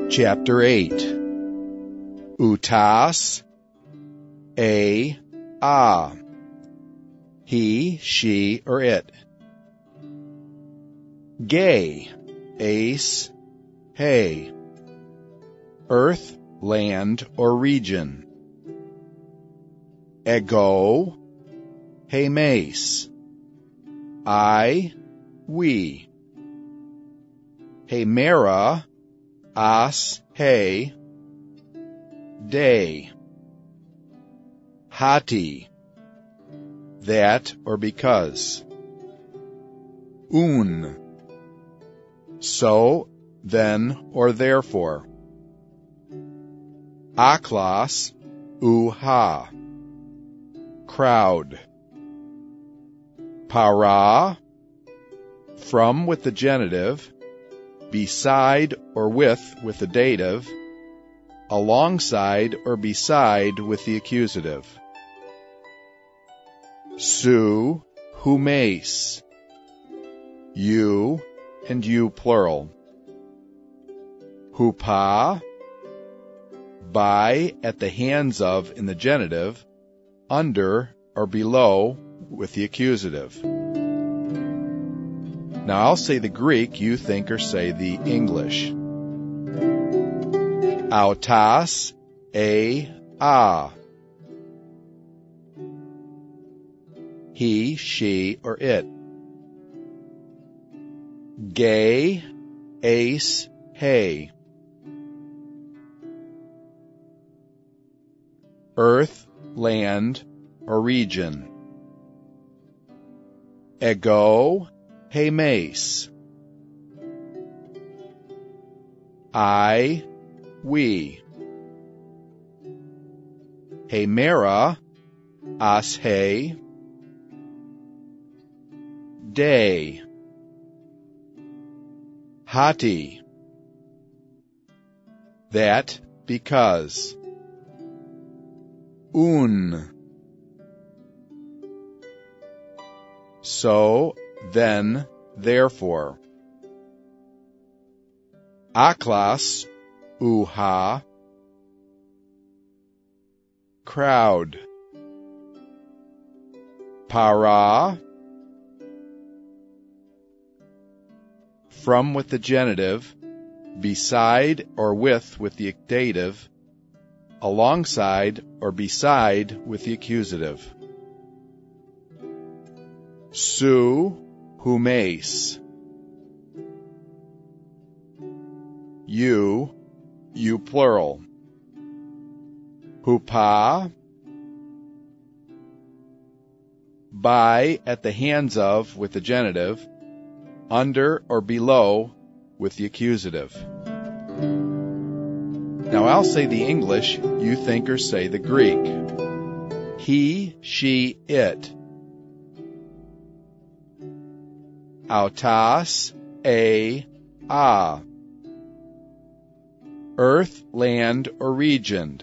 Chapter 8. Utas, a, he, she, or it. Gay, ace, hey. Earth, land, or region. Ego, hey mace. I, we. Hey mera, as, hey. Day. Hati, that or because. So, then, or therefore. Aklas, ha, crowd. Para, from with the genitive, beside or with the dative, alongside or beside with the accusative. Su, humace, you and you plural. Hupa, by at the hands of in the genitive, under or below with the accusative. Now I'll say the Greek, you think or say the English. Autas, a, he, she, or it. Gay, ace, hey. Earth, land, or region. Ego, hey mace. I, we. Hey mera, as hey. Day. Hati, that because. So, then, therefore. Aklas, ha, crowd. Para, from with the genitive, beside or with the dative, alongside or beside with the accusative. Su, humace. You plural. Hupa, by at the hands of with the genitive, under or below with the accusative. Now I'll say the English, you think or say the Greek. He, she, it. Autas, a, earth, land, or region.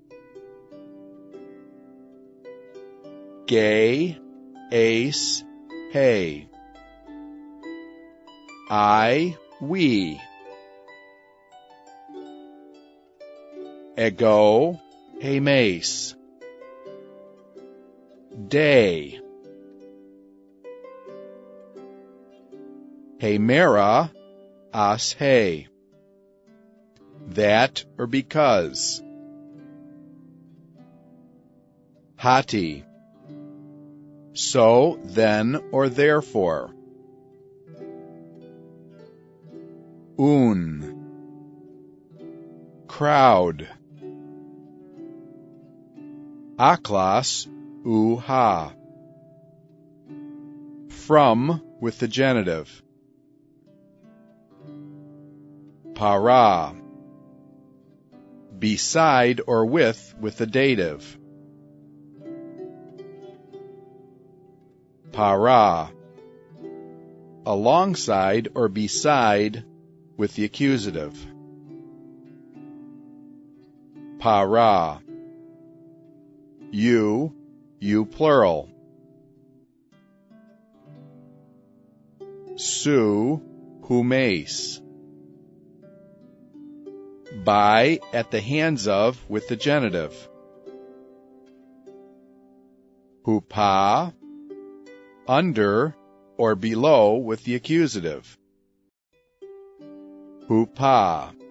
Gay, ace, hey. I, we. Ego, hey mace. Day. Hey mera, as hey. That or because. Hati, so, then, or therefore. Crowd. Aklas, ha. From with the genitive. Para. Beside or with the dative. Para. Alongside or beside with the accusative. Para. You plural. Su, humace. by, at the hands of with the genitive. Hupa, under or below with the accusative. Hupa.